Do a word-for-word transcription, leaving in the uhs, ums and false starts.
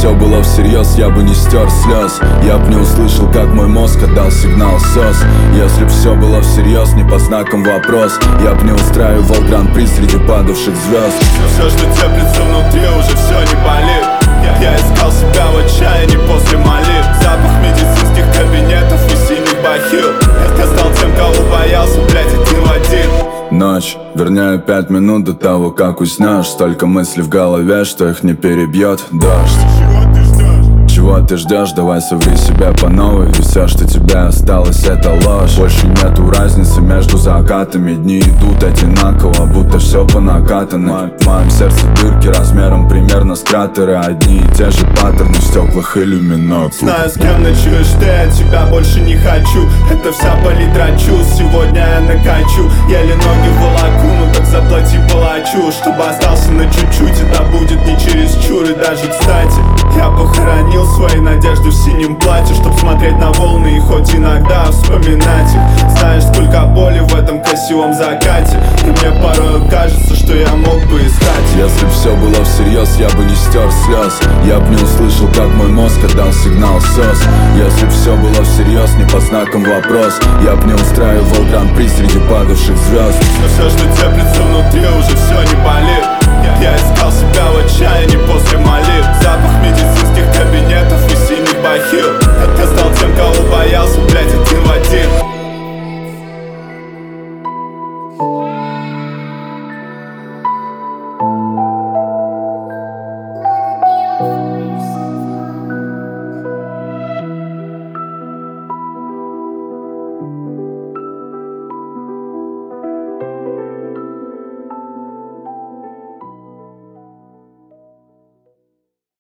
все было всерьез, я бы не стер слез. Я б не услышал, как мой мозг отдал сигнал сос. Если б все было всерьез, не по знакам вопрос, я б не устраивал гран-при среди падавших звезд. Все, что теплится внутри, уже все не болит. Я искал себя в отчаянии после молитв. Запах медицинских кабинетов и синих бахил. Я стал тем, кого боялся, блядь, один в один. Ночь, вернее пять минут до того, как уснешь. Столько мыслей в голове, что их не перебьет дождь. Чего ты ждешь? Давай соври себя по новой. Ведь все, что тебе осталось, это ложь. Больше нету разницы между закатами. Дни идут одинаково, будто все по накатанной. В моем сердце дырки размером примерно с кратеры. Одни и те же паттерны в стеклах иллюминок. Знаю, с кем ночуешь ты, от тебя больше не хочу. Это вся палитра чувств, сегодня я накачу. Еле ноги волоку, ну так заплати палачу. Чтобы остался на чуть-чуть, это будет не чересчур. И даже кстати, я похоронил свои надежды в синем платье, чтоб смотреть на волны и хоть иногда вспоминать их. Знаешь, сколько боли в этом красивом закате, и мне порой кажется, что я мог бы искать. Если б все было всерьез, я бы не стер слез. Я б не услышал, как мой мозг отдал сигнал сос. Если б все было всерьез, не по знакам вопрос, я б не устраивал гран-при среди падавших звезд. Но все, что теплится внутри, уже все не болит. Я искал себя в отчаянии после молитв. Запах медицинских кабинетов и синих бахил.